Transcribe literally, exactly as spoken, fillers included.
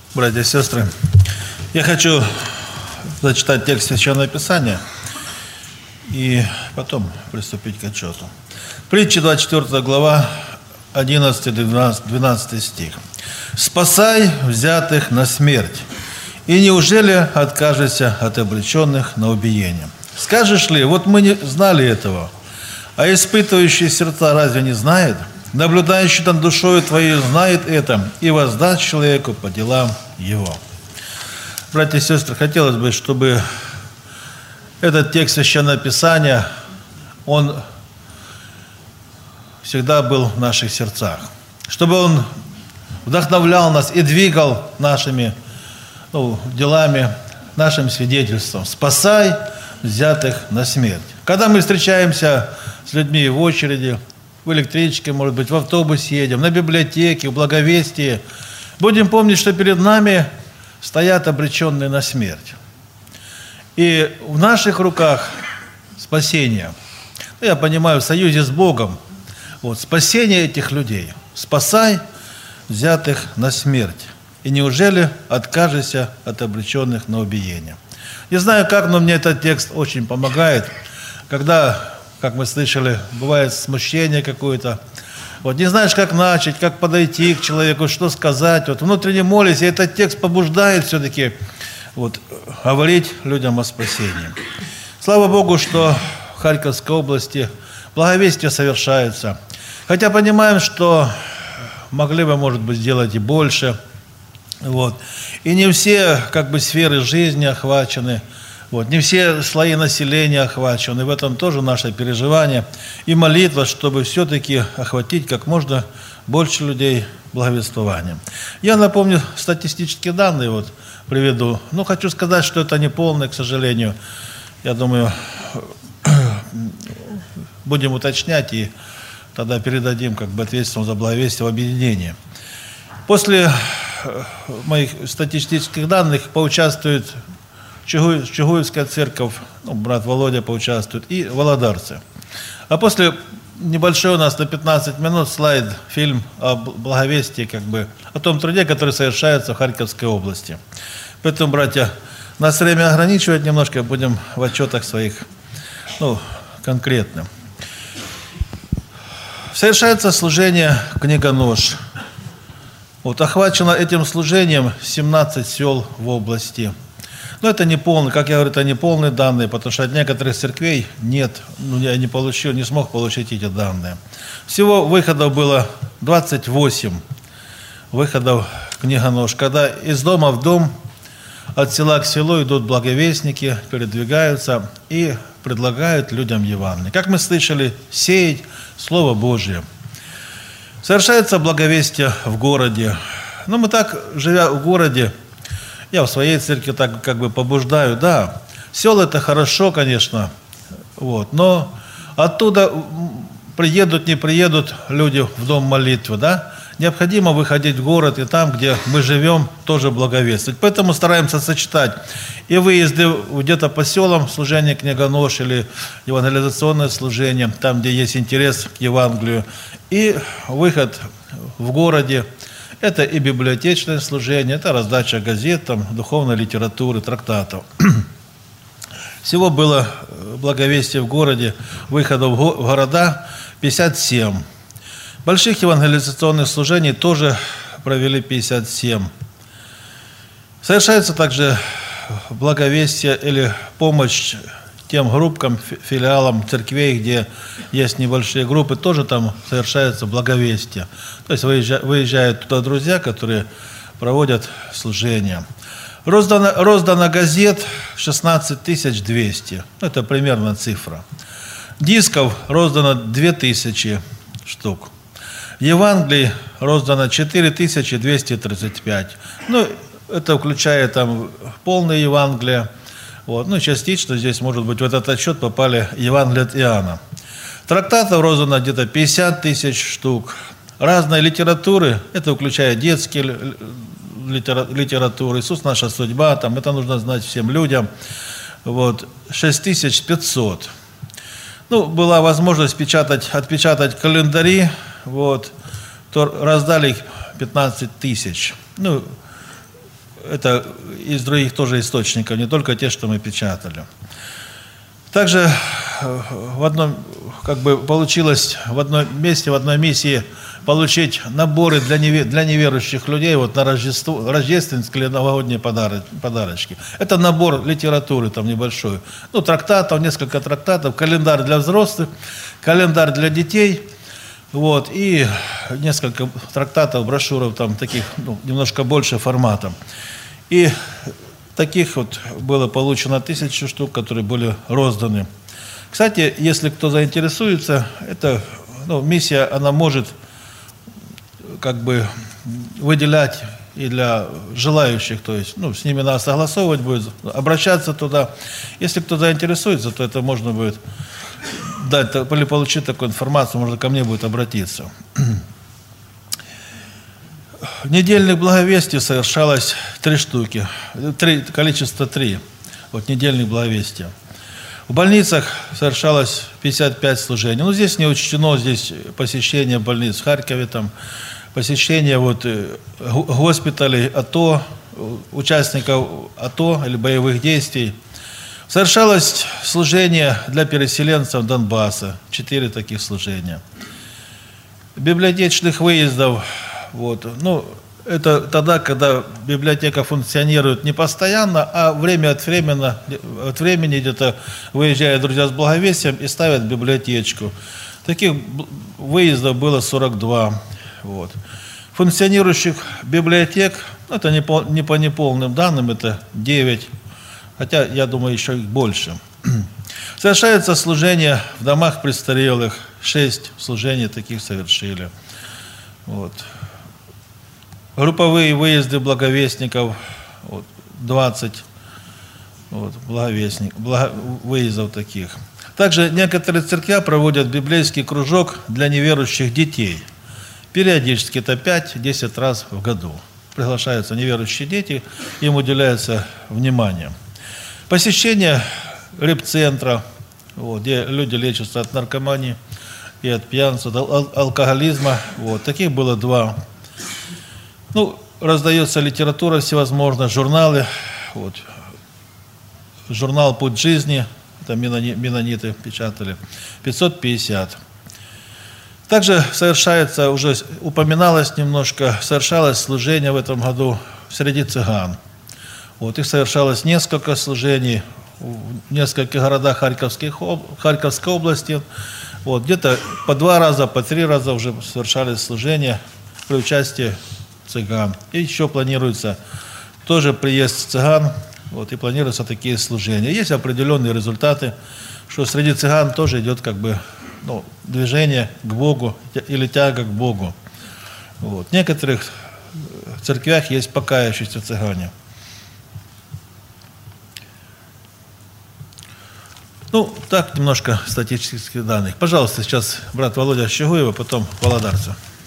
Братья и сестры, я хочу зачитать текст Священного Писания и потом приступить к отчету. Притча двадцать четвёртая глава, одиннадцатый-двенадцатый стих. «Спасай взятых на смерть, и неужели откажешься от обреченных на убиение? Скажешь ли, вот мы не знали этого, а испытывающий сердца разве не знает? Наблюдающий над душою твоей знает это, и воздаст человеку по делам его». Братья и сестры, хотелось бы, чтобы этот текст Священного Писания, он всегда был в наших сердцах, чтобы он вдохновлял нас и двигал нашими ну, делами, нашим свидетельством. «Спасай взятых на смерть». Когда мы встречаемся с людьми в очереди, в электричке, может быть, в автобусе едем, на библиотеке, в благовестии, будем помнить, что перед нами стоят обреченные на смерть. И в наших руках спасение. Я понимаю, в союзе с Богом. Вот, спасение этих людей. «Спасай взятых на смерть. И неужели откажешься от обреченных на убиение?» Не знаю как, но мне этот текст очень помогает, когда, как мы слышали, бывает смущение какое-то. Вот, не знаешь, как начать, как подойти к человеку, что сказать. Вот, внутренне молясь, и этот текст побуждает все-таки вот, говорить людям о спасении. Слава Богу, что в Харьковской области благовестие совершается. Хотя понимаем, что могли бы, может быть, сделать и больше. Вот. И не все как бы сферы жизни охвачены. Вот. Не все слои населения охвачены. В этом тоже наше переживание и молитва, чтобы все-таки охватить как можно больше людей благовествованием. Я напомню статистические данные, вот, приведу. Но хочу сказать, что это не полное, к сожалению. Я думаю, будем уточнять и тогда передадим как бы ответственность за благовестие в объединение. После моих статистических данных поучаствует Чугуев, Чугуевская церковь, ну, брат Володя поучаствует, и володарцы. А после небольшой у нас на пятнадцать минут слайд, фильм о благовестии, как бы, о том труде, который совершается в Харьковской области. Поэтому, братья, нас время ограничивает немножко, будем в отчетах своих, ну, конкретным. Совершается служение «Книгонож». Вот, охвачено этим служением семнадцать сел в области. Но это не полный, как я говорю, это не полные данные, потому что от некоторых церквей нет, ну, я не получил, не смог получить эти данные. Всего выходов было двадцать восемь выходов «Книгонож», когда из дома в дом, от села к селу идут благовестники, передвигаются и предлагают людям Евангелие. Как мы слышали, сеять Слово Божие. Совершается благовестие в городе. Но мы так, живя в городе, я в своей церкви так как бы побуждаю, да, села это хорошо, конечно, вот, но оттуда приедут, не приедут люди в дом молитвы, да, необходимо выходить в город и там, где мы живем, тоже благовествовать. Поэтому стараемся сочетать и выезды где-то по селам, служение «Книгонож» или евангелизационное служение, там, где есть интерес к Евангелию, и выход в городе. Это и библиотечное служение, это раздача газет, там, духовной литературы, трактатов. Всего было благовестие в городе, выходов в города пятьдесят семь. Больших евангелизационных служений тоже провели пятьдесят семь. Совершается также благовестие или помощь тем группам, филиалам церквей, где есть небольшие группы, тоже там совершается благовестие. То есть выезжают, выезжают туда друзья, которые проводят служение. Роздано, роздано газет шестнадцать тысяч двести. Это примерно цифра. Дисков роздано две тысячи штук. Евангелий роздано четыре тысячи двести тридцать пять. Ну, это включает там полные Евангелия. Вот. Ну, частично здесь, может быть, в этот отчет попали Евангелие от Иоанна. Трактатов роздано где-то пятьдесят тысяч штук. Разной литературы, это включает детские литературы, «Иисус, наша судьба», там, это нужно знать всем людям. Вот. шесть тысяч пятьсот. Ну, была возможность печатать, отпечатать календари, вот, то раздали их пятнадцать тысяч. Ну, это из других тоже источников, не только те, что мы печатали. Также в одном, как бы получилось в одном месте, в одной миссии получить наборы для, неве, для неверующих людей вот на Рождество, рождественские или новогодние подарок, подарочки. Это набор литературы там небольшой. Ну, трактатов, несколько трактатов, календарь для взрослых, календарь для детей, вот, и несколько трактатов, брошюров там таких, ну, немножко больше форматом. И таких вот было получено тысячу штук, которые были розданы. Кстати, если кто заинтересуется, эта, ну, миссия, она может как бы выделять и для желающих, то есть, ну, с ними надо согласовывать будет, обращаться туда. Если кто заинтересуется, то это можно будет дать или получить такую информацию, можно ко мне будет обратиться. Недельных благовестий совершалось три штуки, три, количество три, вот недельных благовестия. В больницах совершалось пятьдесят пять служений. Ну, здесь не учтено, здесь посещение больниц в Харькове, там, посещение вот, госпиталей АТО, участников АТО или боевых действий. Совершалось служение для переселенцев Донбасса, четыре таких служения. Библиотечных выездов, вот, ну, это тогда, когда библиотека функционирует не постоянно, а время от времени, от времени где-то выезжают друзья с благовестием и ставят библиотечку. Таких выездов было сорок два. Вот. Функционирующих библиотек, ну, это не по, не по неполным данным, это девять, хотя, я думаю, еще их больше. Совершается служение в домах престарелых, шесть служений таких совершили. Вот. Групповые выезды благовестников, вот, двадцать вот, благовестник, благо, выездов таких. Также некоторые церкви проводят библейский кружок для неверующих детей. Периодически это пять-десять раз в году. Приглашаются неверующие дети, им уделяется внимание. Посещение репцентра, вот, где люди лечатся от наркомании и от пьянства, от алкоголизма. Вот, таких было два. Ну, раздается литература всевозможная, журналы. Вот. Журнал «Путь жизни», это менониты печатали, пятьсот пятьдесят. Также совершается, уже упоминалось немножко, совершалось служение в этом году среди цыган. Вот, их совершалось несколько служений в нескольких городах Харьковской, Харьковской области. Вот, где-то по два раза, по три раза уже совершались служения при участии цыган. И еще планируется тоже приезд цыган, вот, и планируются такие служения. Есть определенные результаты, что среди цыган тоже идет как бы, ну, движение к Богу или тяга к Богу. Вот. В некоторых церквях есть покаявшиеся цыгане. Ну, так, немножко статистических данных. Пожалуйста, сейчас брат Володя Щегуева, потом Володарцев.